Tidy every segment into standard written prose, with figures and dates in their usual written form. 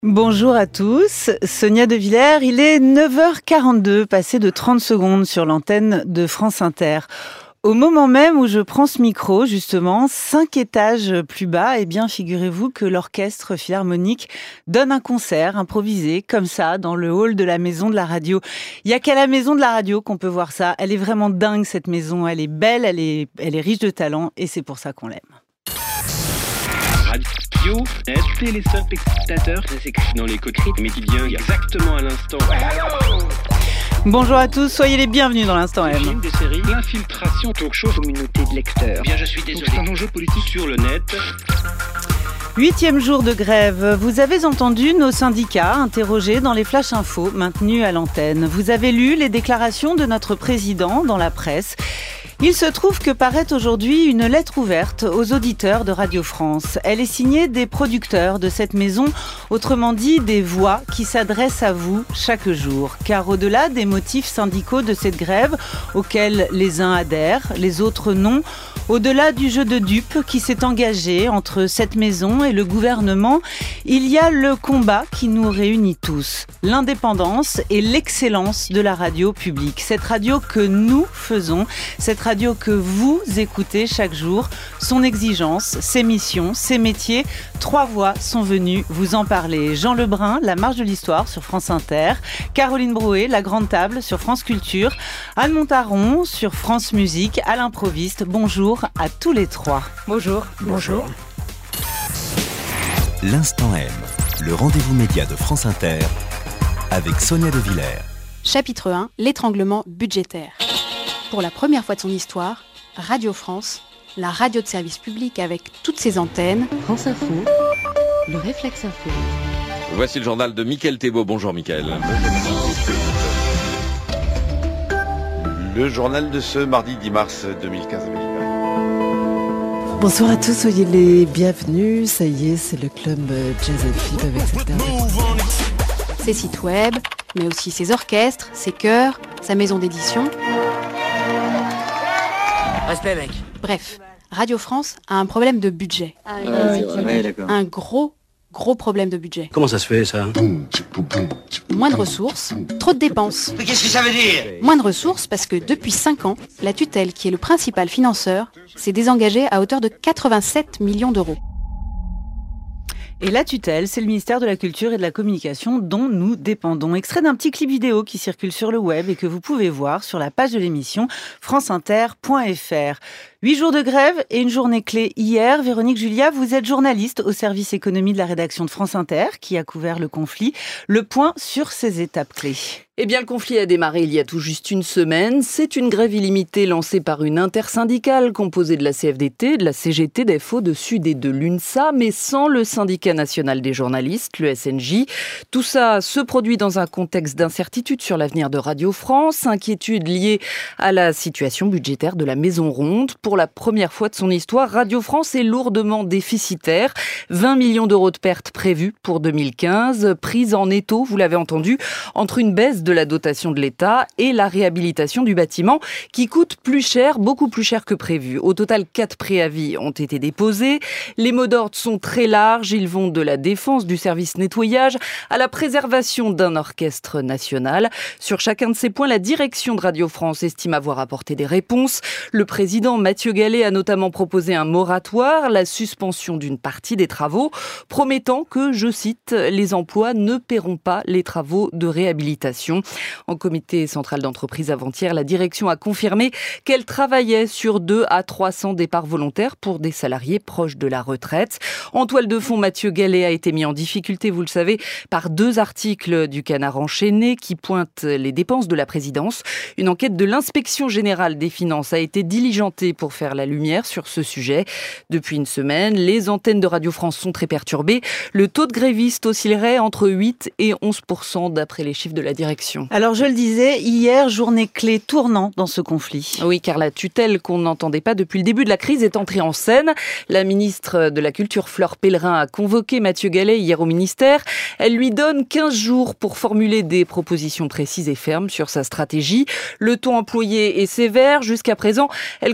Bonjour à tous, Sonia De Villers, il est 9h42, passé de 30 secondes sur l'antenne de France Inter. Au moment même où je prends ce micro, justement, 5 étages plus bas, eh bien, figurez-vous que l'orchestre philharmonique donne un concert improvisé, comme ça, dans le hall de la Maison de la Radio. Il n'y a qu'à la Maison de la Radio qu'on peut voir ça. Elle est vraiment dingue, cette maison. Elle est belle, elle est riche de talent, et c'est pour ça qu'on l'aime. Radio, est les spectateurs, ça s'écrit dans les coteries, mais qui vient exactement à l'instant. Bonjour à tous, soyez les bienvenus dans l'Instant M. Film, des séries, l'infiltration, talk show, communauté de lecteurs. Bien, je suis désolé. C'est un enjeu politique sur le net. 8e jour de grève. Vous avez entendu nos syndicats interrogés dans les Flash Infos maintenus à l'antenne. Vous avez lu les déclarations de notre président dans la presse. Il se trouve que paraît aujourd'hui une lettre ouverte aux auditeurs de Radio France. Elle est signée des producteurs de cette maison, autrement dit des voix qui s'adressent à vous chaque jour. Car au-delà des motifs syndicaux de cette grève, auxquels les uns adhèrent, les autres non, au-delà du jeu de dupes qui s'est engagé entre cette maison et le gouvernement, il y a le combat qui nous réunit tous. L'indépendance et l'excellence de la radio publique. Cette radio que nous faisons, cette radio que vous écoutez chaque jour, son exigence, ses missions, ses métiers. 3 voix sont venues vous en parler. Jean Lebrun, La Marche de l'Histoire sur France Inter. Caroline Brouet, La Grande Table sur France Culture. Anne Montaron sur France Musique, à l'improviste. Bonjour à tous les 3. Bonjour. Bonjour. L'Instant M, le rendez-vous média de France Inter avec Sonia De Villers. Chapitre 1, l'étranglement budgétaire. Pour la première fois de son histoire, Radio France, la radio de service public avec toutes ses antennes. France Info, le Réflexe Info. Voici le journal de Mickaël Thébault. Bonjour Mickaël. Le journal de ce mardi 10 mars 2015. Bonsoir à tous, soyez les bienvenus. Ça y est, c'est le club Jazz & Flip avec cette interprétation. Ses sites web, mais aussi ses orchestres, ses chœurs, sa maison d'édition. Respect, mec. Bref, Radio France a un problème de budget. Un gros problème de budget. Comment ça se fait, ça? Moins de ressources, trop de dépenses. Mais qu'est-ce que ça veut dire? Moins de ressources parce que depuis 5 ans, la tutelle, qui est le principal financeur, s'est désengagée à hauteur de 87 millions d'euros. Et la tutelle, c'est le ministère de la Culture et de la Communication dont nous dépendons. Extrait d'un petit clip vidéo qui circule sur le web et que vous pouvez voir sur la page de l'émission franceinter.fr. 8 jours de grève et une journée clé hier. Véronique Julia, vous êtes journaliste au service économie de la rédaction de France Inter qui a couvert le conflit. Le point sur ces étapes clés. Eh bien, le conflit a démarré il y a tout juste une semaine. C'est une grève illimitée lancée par une intersyndicale composée de la CFDT, de la CGT, d'FO, de Sud et de l'UNSA, mais sans le syndicat national des journalistes, le SNJ. Tout ça se produit dans un contexte d'incertitude sur l'avenir de Radio France, inquiétude liée à la situation budgétaire de la Maison Ronde. Pour la première fois de son histoire, Radio France est lourdement déficitaire. 20 millions d'euros de pertes prévues pour 2015, prise en étau, vous l'avez entendu, entre une baisse de la dotation de l'État et la réhabilitation du bâtiment qui coûte plus cher, beaucoup plus cher que prévu. Au total, 4 préavis ont été déposés. Les mots d'ordre sont très larges. Ils vont de la défense du service nettoyage à la préservation d'un orchestre national. Sur chacun de ces points, la direction de Radio France estime avoir apporté des réponses. Le président Mathieu Gallet a notamment proposé un moratoire, la suspension d'une partie des travaux, promettant que, je cite, les emplois ne paieront pas les travaux de réhabilitation. En comité central d'entreprise avant-hier, la direction a confirmé qu'elle travaillait sur 200 à 300 départs volontaires pour des salariés proches de la retraite. En toile de fond, Mathieu Gallet a été mis en difficulté, vous le savez, par 2 articles du Canard enchaîné qui pointent les dépenses de la présidence. Une enquête de l'Inspection générale des finances a été diligentée pour faire la lumière sur ce sujet. Depuis une semaine, les antennes de Radio France sont très perturbées. Le taux de grévistes oscillerait entre 8 et 11% d'après les chiffres de la direction. Alors je le disais, hier, journée clé tournant dans ce conflit. Oui, car la tutelle qu'on n'entendait pas depuis le début de la crise est entrée en scène. La ministre de la Culture, Fleur Pellerin, a convoqué Mathieu Gallet hier au ministère. Elle lui donne 15 jours pour formuler des propositions précises et fermes sur sa stratégie. Le ton employé est sévère. Jusqu'à présent, elle considère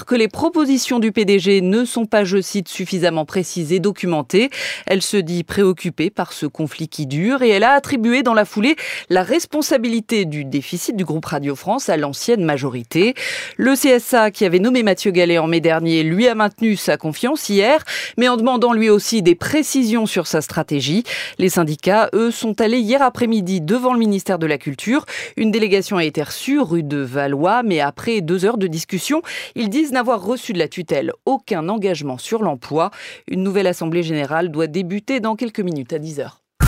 hier que les propositions du PDG ne sont pas, je cite, suffisamment précises et documentées. Elle se dit préoccupée par ce conflit qui dure et elle a attribué dans la foulée la responsabilité du déficit du groupe Radio France à l'ancienne majorité. Le CSA, qui avait nommé Mathieu Gallet en mai dernier, lui a maintenu sa confiance hier, mais en demandant lui aussi des précisions sur sa stratégie. Les syndicats, eux, sont allés hier après-midi devant le ministère de la Culture. Une délégation a été reçue rue de Valois, mais après 2 heures de discussion, ils disent n'avoir reçu de la tutelle aucun engagement sur l'emploi. Une nouvelle assemblée générale doit débuter dans quelques minutes à 10h.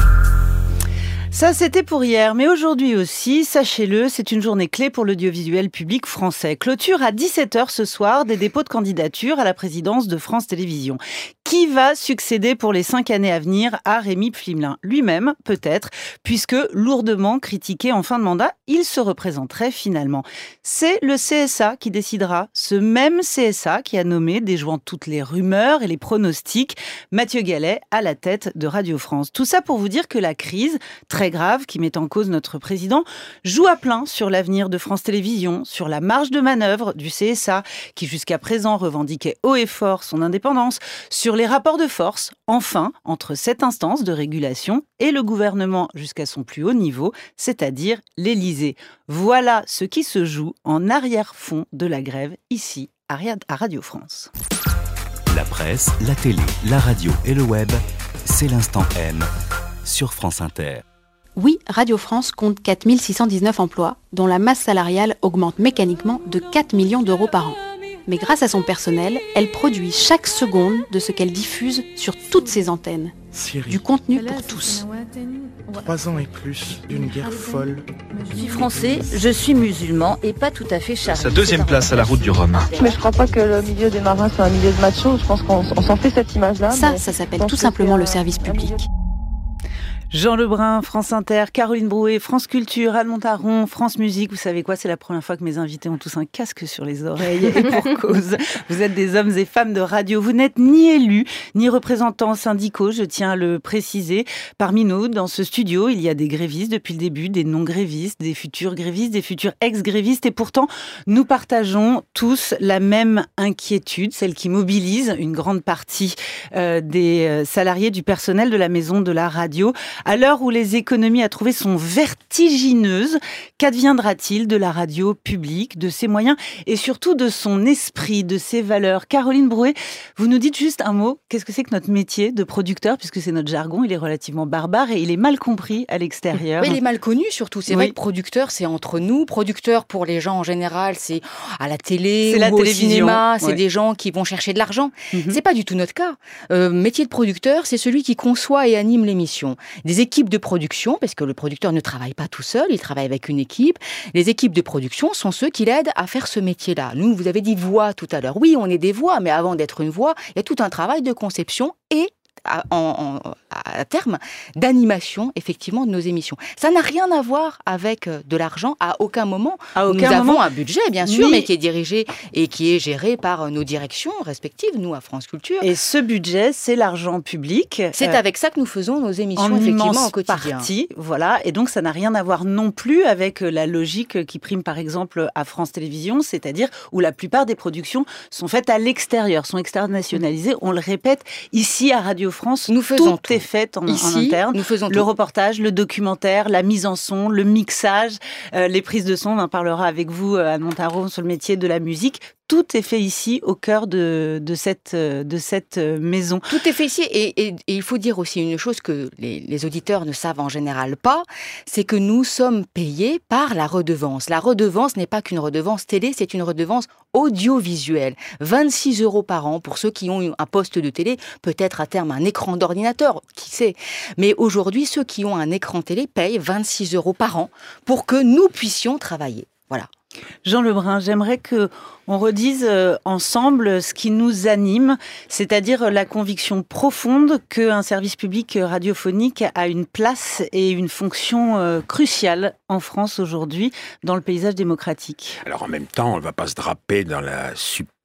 Ça, c'était pour hier, mais aujourd'hui aussi, sachez-le, c'est une journée clé pour l'audiovisuel public français. Clôture à 17h ce soir des dépôts de candidature à la présidence de France Télévisions. Qui va succéder pour les 5 années à venir à Rémi Pflimlin ? Lui-même, peut-être, puisque lourdement critiqué en fin de mandat, il se représenterait finalement. C'est le CSA qui décidera, ce même CSA qui a nommé, déjouant toutes les rumeurs et les pronostics, Mathieu Gallet à la tête de Radio France. Tout ça pour vous dire que la crise, très grave, qui met en cause notre président, joue à plein sur l'avenir de France Télévisions, sur la marge de manœuvre du CSA, qui jusqu'à présent revendiquait haut et fort son indépendance, sur les rapports de force, enfin, entre cette instance de régulation et le gouvernement jusqu'à son plus haut niveau, c'est-à-dire l'Élysée. Voilà ce qui se joue en arrière-fond de la grève, ici, à Radio France. La presse, la télé, la radio et le web, c'est l'instant M sur France Inter. Oui, Radio France compte 4 619 emplois, dont la masse salariale augmente mécaniquement de 4 millions d'euros par an. Mais grâce à son personnel, elle produit chaque seconde de ce qu'elle diffuse sur toutes ses antennes. Syrie. Du contenu pour tous. 3 ans et plus d'une guerre folle. Je suis français, je suis musulman et pas tout à fait chariste. Sa 2e place à la route du Rhum. Mais je crois pas que le milieu des marins soit un milieu de machos. Je pense qu'on s'en fait cette image-là. Ça s'appelle tout simplement le service public. Jean Lebrun, France Inter, Caroline Brouet, France Culture, Anne Montaron, France Musique. Vous savez quoi, c'est la première fois que mes invités ont tous un casque sur les oreilles et pour cause. Vous êtes des hommes et femmes de radio. Vous n'êtes ni élus, ni représentants syndicaux, je tiens à le préciser. Parmi nous, dans ce studio, il y a des grévistes depuis le début, des non-grévistes, des futurs grévistes, des futurs ex-grévistes et pourtant, nous partageons tous la même inquiétude, celle qui mobilise une grande partie des salariés du personnel de la maison de la radio. À l'heure où les économies à trouver sont vertigineuses, qu'adviendra-t-il de la radio publique, de ses moyens et surtout de son esprit, de ses valeurs ? Caroline Brouet, vous nous dites juste un mot. Qu'est-ce que c'est que notre métier de producteur, puisque c'est notre jargon, il est relativement barbare et il est mal compris à l'extérieur. Oui, il est mal connu surtout. C'est vrai que producteur, c'est entre nous. Producteur, pour les gens en général, c'est à la télé c'est ou la au télévision. cinéma. C'est des gens qui vont chercher de l'argent. C'est pas du tout notre cas. Métier de producteur, c'est celui qui conçoit et anime l'émission. Des équipes de production, parce que le producteur ne travaille pas tout seul, il travaille avec une équipe. Les équipes de production sont ceux qui l'aident à faire ce métier-là. Nous, vous avez dit voix tout à l'heure. Oui, on est des voix, mais avant d'être une voix, il y a tout un travail de conception et à terme, d'animation, effectivement, de nos émissions. Ça n'a rien à voir avec de l'argent à aucun moment. Nous avons un budget, bien sûr, mais qui est dirigé et qui est géré par nos directions respectives, nous, à France Culture. Et ce budget, c'est l'argent public. C'est avec ça que nous faisons nos émissions, effectivement, au quotidien. Partie, voilà. Et donc, ça n'a rien à voir non plus avec la logique qui prime, par exemple, à France Télévisions, c'est-à-dire où la plupart des productions sont faites à l'extérieur, sont externationalisées. On le répète, ici, à Radio France, tout est fait en interne. Nous faisons le reportage, le documentaire, la mise en son, le mixage, les prises de son. On en parlera avec vous, Anne Montaron, sur le métier de la musique. Tout est fait ici, au cœur de cette maison. Tout est fait ici. Et il faut dire aussi une chose que les auditeurs ne savent en général pas, c'est que nous sommes payés par la redevance. La redevance n'est pas qu'une redevance télé, c'est une redevance audiovisuelle. 26 € par an pour ceux qui ont un poste de télé, peut-être à terme un écran d'ordinateur, qui sait. Mais aujourd'hui, ceux qui ont un écran télé payent 26 € par an pour que nous puissions travailler. Voilà. Jean Lebrun, j'aimerais qu'on redise ensemble ce qui nous anime, c'est-à-dire la conviction profonde qu'un service public radiophonique a une place et une fonction cruciale en France aujourd'hui dans le paysage démocratique. Alors en même temps, on ne va pas se draper dans la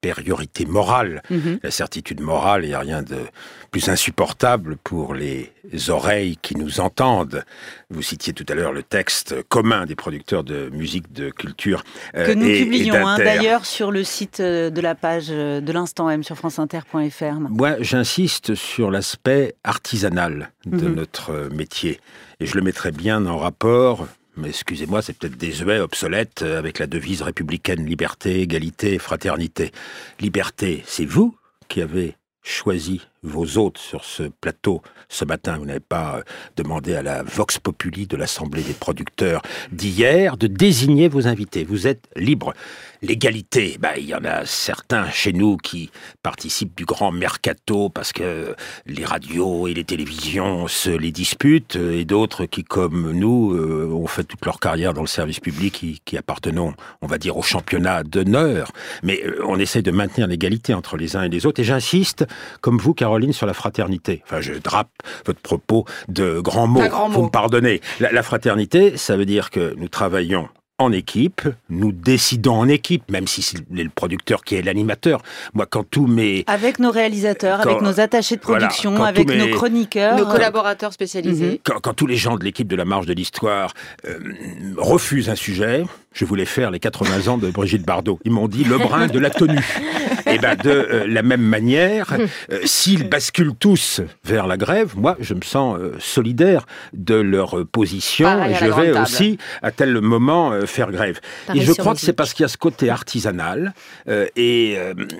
supériorité morale. La certitude morale, il n'y a rien de plus insupportable pour les oreilles qui nous entendent. Vous citiez tout à l'heure le texte commun des producteurs de musique, de culture que nous publions d'ailleurs sur le site de la page de l'Instant M sur franceinter.fr. Moi, j'insiste sur l'aspect artisanal de notre métier. Et je le mettrais bien en rapport, mais excusez-moi, c'est peut-être désuet, obsolète, avec la devise républicaine, liberté, égalité, fraternité. Liberté, c'est vous qui avez choisi vos hôtes sur ce plateau ce matin. Vous n'avez pas demandé à la Vox Populi de l'Assemblée des producteurs d'hier de désigner vos invités. Vous êtes libre. L'égalité, il y en a certains chez nous qui participent du grand mercato parce que les radios et les télévisions se les disputent, et d'autres qui, comme nous, ont fait toute leur carrière dans le service public, qui appartenons, on va dire, au championnat d'honneur. Mais on essaie de maintenir l'égalité entre les uns et les autres. Et j'insiste, comme vous, Caroline, sur la fraternité. Enfin, je drape votre propos de grands mots. Vous me pardonnez. La fraternité, ça veut dire que nous travaillons en équipe, nous décidons en équipe, même si c'est le producteur qui est l'animateur. Moi, quand tous mes... Avec nos réalisateurs, avec nos attachés de production, avec nos chroniqueurs... Nos collaborateurs spécialisés. Quand tous les gens de l'équipe de La Marche de l'Histoire refusent un sujet, je voulais faire les 80 ans de Brigitte Bardot. Ils m'ont dit le brin de la tenue. Et de la même manière, s'ils basculent tous vers la grève, moi, je me sens solidaire de leur position. Pareil, je vais aussi, à tel moment, faire grève. Pareil, et je crois que c'est parce qu'il y a ce côté artisanal et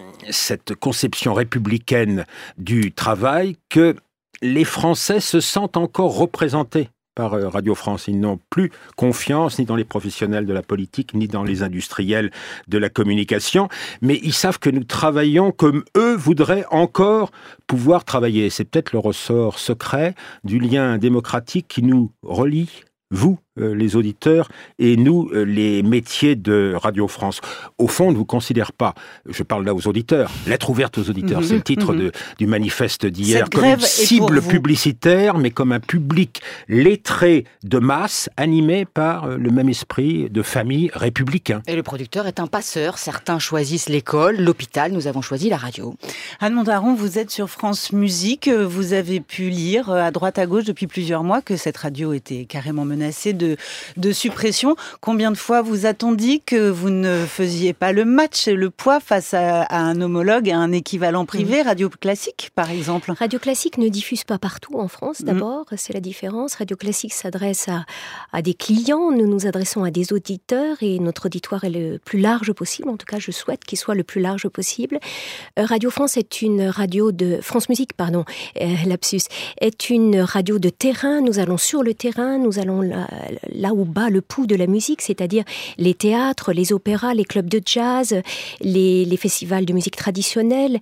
cette conception républicaine du travail que les Français se sentent encore représentés par Radio France. Ils n'ont plus confiance ni dans les professionnels de la politique, ni dans les industriels de la communication, mais ils savent que nous travaillons comme eux voudraient encore pouvoir travailler. C'est peut-être le ressort secret du lien démocratique qui nous relie, vous, les auditeurs, et nous, les métiers de Radio France. Au fond, on ne vous considère pas, je parle là aux auditeurs, lettre ouverte aux auditeurs, c'est le titre du manifeste d'hier, comme une cible publicitaire, mais comme un public lettré de masse, animé par le même esprit de famille républicain. Et le producteur est un passeur. Certains choisissent l'école, l'hôpital, nous avons choisi la radio. Anne Montaron, vous êtes sur France Musique, vous avez pu lire à droite à gauche depuis plusieurs mois que cette radio était carrément menacée de suppression. Combien de fois vous a-t-on dit que vous ne faisiez pas le match et le poids face à un homologue, à un équivalent privé, Radio Classique par exemple? Radio Classique ne diffuse pas partout en France d'abord, c'est la différence. Radio Classique s'adresse à des clients, nous nous adressons à des auditeurs et notre auditoire est le plus large possible, en tout cas je souhaite qu'il soit le plus large possible. Radio France est une radio de... France Musique, pardon, lapsus, est une radio de terrain, nous allons sur le terrain, nous allons là où bat le pouls de la musique, c'est-à-dire les théâtres, les opéras, les clubs de jazz, les festivals de musique traditionnelle.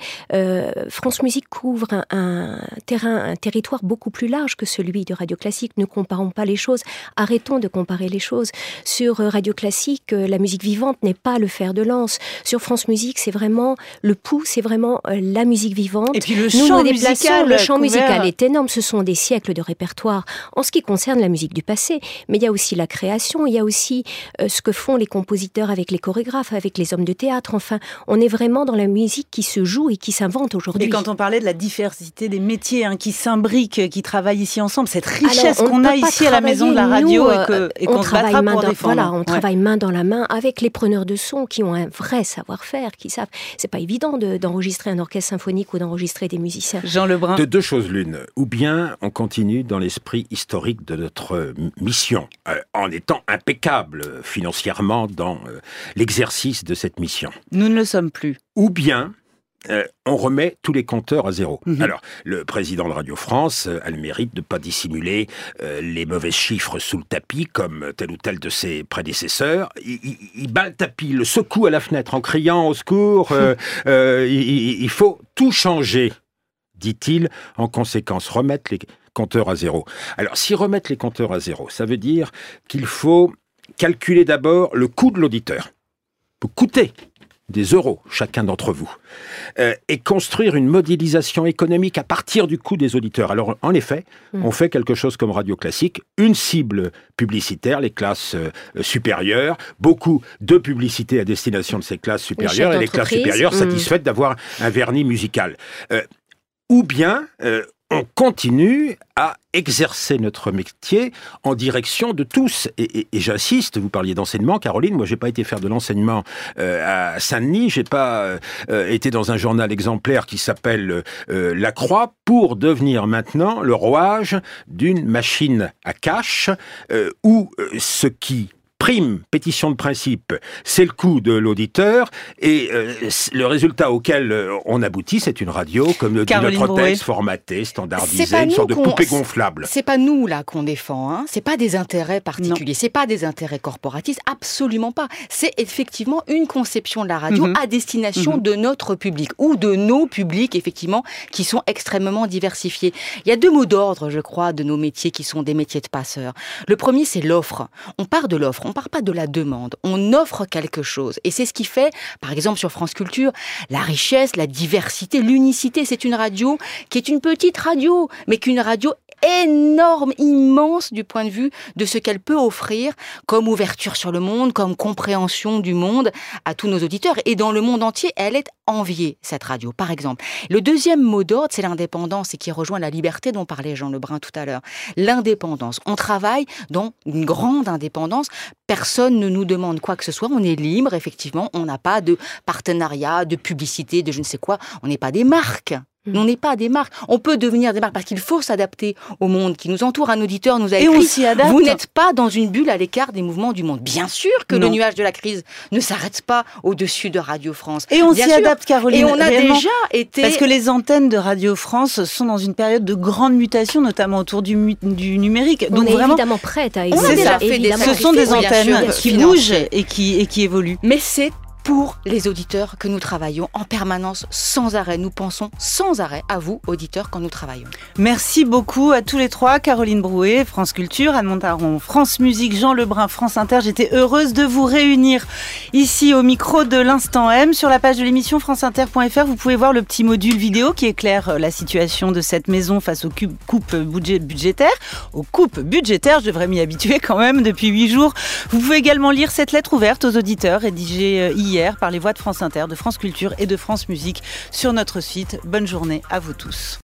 France Musique couvre un territoire beaucoup plus large que celui de Radio Classique. Ne comparons pas les choses, arrêtons de comparer les choses. Sur Radio Classique, la musique vivante n'est pas le fer de lance. Sur France Musique, c'est vraiment le pouls, c'est vraiment la musique vivante. Et puis le chant musical, le chant musical est énorme. Ce sont des siècles de répertoire en ce qui concerne la musique du passé. Mais il y a aussi la création, il y a aussi ce que font les compositeurs avec les chorégraphes, avec les hommes de théâtre. Enfin, on est vraiment dans la musique qui se joue et qui s'invente aujourd'hui. Et quand on parlait de la diversité des métiers qui s'imbriquent, qui travaillent ici ensemble, cette richesse qu'on a ici à la maison de la radio et qu'on se battra pour défendre. Voilà, on travaille main dans la main avec les preneurs de son qui ont un vrai savoir-faire, qui savent. C'est pas évident d'enregistrer un orchestre symphonique ou d'enregistrer des musiciens. Jean Lebrun. De deux choses l'une, ou bien on continue dans l'esprit historique de notre mission, en étant impeccable financièrement dans l'exercice de cette mission. Nous ne le sommes plus. Ou bien on remet tous les compteurs à zéro. Alors, le président de Radio France a le mérite de ne pas dissimuler les mauvais chiffres sous le tapis, comme tel ou tel de ses prédécesseurs. Il bat le tapis, le secoue à la fenêtre en criant au secours. Il faut tout changer, dit-il, en conséquence, remettre les compteurs à zéro. Alors, si remettre les compteurs à zéro, ça veut dire qu'il faut calculer d'abord le coût de l'auditeur. Pour coûter des euros, chacun d'entre vous, et construire une modélisation économique à partir du coût des auditeurs. Alors, en effet, on fait quelque chose comme Radio Classique, une cible publicitaire, les classes supérieures, beaucoup de publicité à destination de ces classes supérieures, et les classes supérieures satisfaites d'avoir un vernis musical. Ou bien, on continue à exercer notre métier en direction de tous. Et j'insiste, vous parliez d'enseignement, Caroline, moi j'ai pas été faire de l'enseignement à Saint-Denis, j'ai pas été dans un journal exemplaire qui s'appelle La Croix pour devenir maintenant le rouage d'une machine à cash où ce qui prime, pétition de principe, c'est le coût de l'auditeur et le résultat auquel on aboutit, c'est une radio, comme le dit notre texte, formatée, standardisée, une sorte de poupée gonflable. C'est pas nous là qu'on défend, hein. C'est pas des intérêts particuliers, c'est pas des intérêts corporatistes, absolument pas. C'est effectivement une conception de la radio à destination de notre public ou de nos publics effectivement qui sont extrêmement diversifiés. Il y a 2 mots d'ordre, je crois, de nos métiers qui sont des métiers de passeurs. Le premier, c'est l'offre. On part de l'offre. On part pas de la demande, on offre quelque chose. Et c'est ce qui fait, par exemple sur France Culture, la richesse, la diversité, l'unicité. C'est une radio qui est une petite radio, mais qu'une radio énorme, immense du point de vue de ce qu'elle peut offrir comme ouverture sur le monde, comme compréhension du monde à tous nos auditeurs. Et dans le monde entier, elle est enviée, cette radio, par exemple. Le deuxième mot d'ordre, c'est l'indépendance et qui rejoint la liberté dont parlait Jean Lebrun tout à l'heure. L'indépendance. On travaille dans une grande indépendance. Personne ne nous demande quoi que ce soit. On est libre, effectivement. On n'a pas de partenariat, de publicité, de je ne sais quoi. On n'est pas des marques. On n'est pas des marques. On peut devenir des marques parce qu'il faut s'adapter au monde qui nous entoure. Un auditeur nous a écrit, on s'y adapte. Vous n'êtes pas dans une bulle à l'écart des mouvements du monde. Bien sûr que le nuage de la crise ne s'arrête pas au-dessus de Radio France. Et on s'y adapte, Caroline. Et on a déjà été... Parce que les antennes de Radio France sont dans une période de grande mutation, notamment autour du numérique. Donc on est évidemment prête à évoluer. On a déjà fait des Ce sont des antennes qui bougent et qui évoluent. Mais c'est pour les auditeurs que nous travaillons en permanence, sans arrêt. Nous pensons sans arrêt à vous, auditeurs, quand nous travaillons. Merci beaucoup à tous les 3. Caroline Brouet, France Culture, Anne Montaron, France Musique, Jean Lebrun, France Inter. J'étais heureuse de vous réunir ici au micro de l'Instant M. Sur la page de l'émission franceinter.fr, vous pouvez voir le petit module vidéo qui éclaire la situation de cette maison face aux coupes budgétaires. Aux coupes budgétaires, je devrais m'y habituer quand même depuis 8 jours. Vous pouvez également lire cette lettre ouverte aux auditeurs rédigée hier par les voix de France Inter, de France Culture et de France Musique sur notre site. Bonne journée à vous tous.